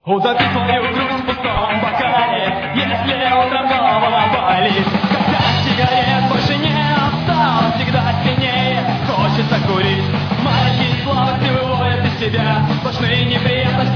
Утопи свою грусть в пустом бокале, если утром голова болит. Когда сигарет больше не осталось, всегда сильнее хочется курить. Маленькие слабости выводят из себя, сплошные неприятности